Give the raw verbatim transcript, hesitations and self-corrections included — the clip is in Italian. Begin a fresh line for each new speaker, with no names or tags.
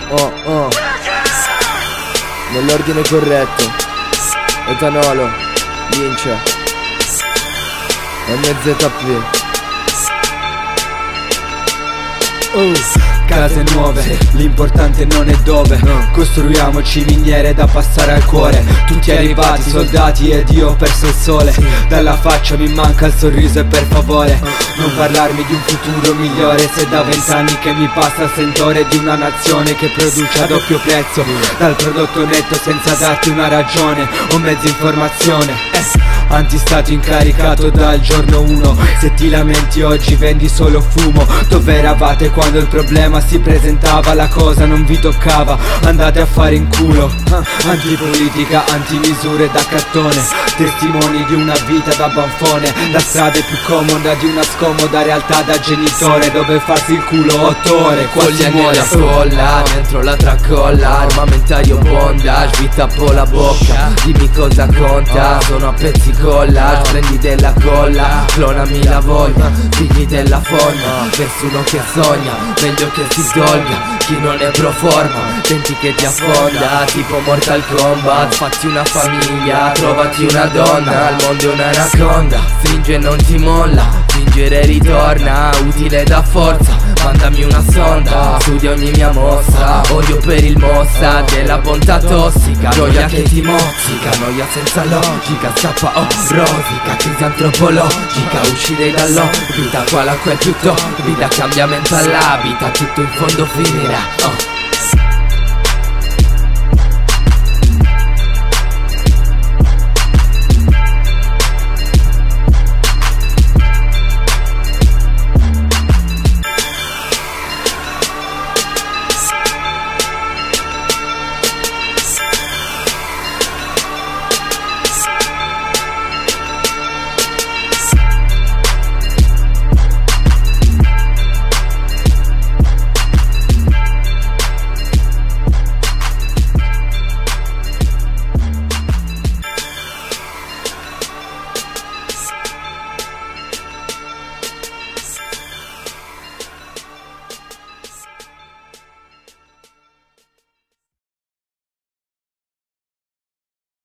oh, oh. Nell'ordine corretto. Etanolo, Lincia, M Z P.
Oh. Case nuove, l'importante non è dove, no. Costruiamoci miniere da passare al cuore. Tutti arrivati, soldati ed io ho perso il sole. Dalla faccia mi manca il sorriso e per favore non parlarmi di un futuro migliore. Se da vent'anni che mi passa il sentore di una nazione che produce a doppio prezzo dal prodotto netto senza darti una ragione o mezza informazione. eh. Antistato incaricato dal giorno uno. Se ti lamenti oggi vendi solo fumo. Dove eravate quando il problema si presentava? La cosa non vi toccava, andate a fare in culo. Antipolitica, antimisure da cattone, testimoni di una vita da banfone. La strada è più comoda di una scomoda realtà da genitore, dove farsi il culo otto ore, quasi muore.
Nella folla, dentro la tracolla, armamentario bondage, vi tappo la bocca. Dimmi cosa conta, sono a pezzi collage, prendi della colla, clonami la voglia, figli della fogna, nessuno che sogna, meglio che si tolga, chi non è pro forma, senti che ti affonda, tipo Mortal Kombat, fatti una famiglia, trovati una donna, al mondo è un'anaconda, stringe e non ti molla, fingere ritorna, utile da forza, mandami una sonda, studia ogni mia mossa, odio per il mossa, della bontà tossica, gioia che ti mozzica, noia senza logica, scappa oh, rosica, crisi antropologica, uscire dall'orbita, qua l'acqua è più torbida, cambiamento all'abita, tutto in fondo finirà, oh.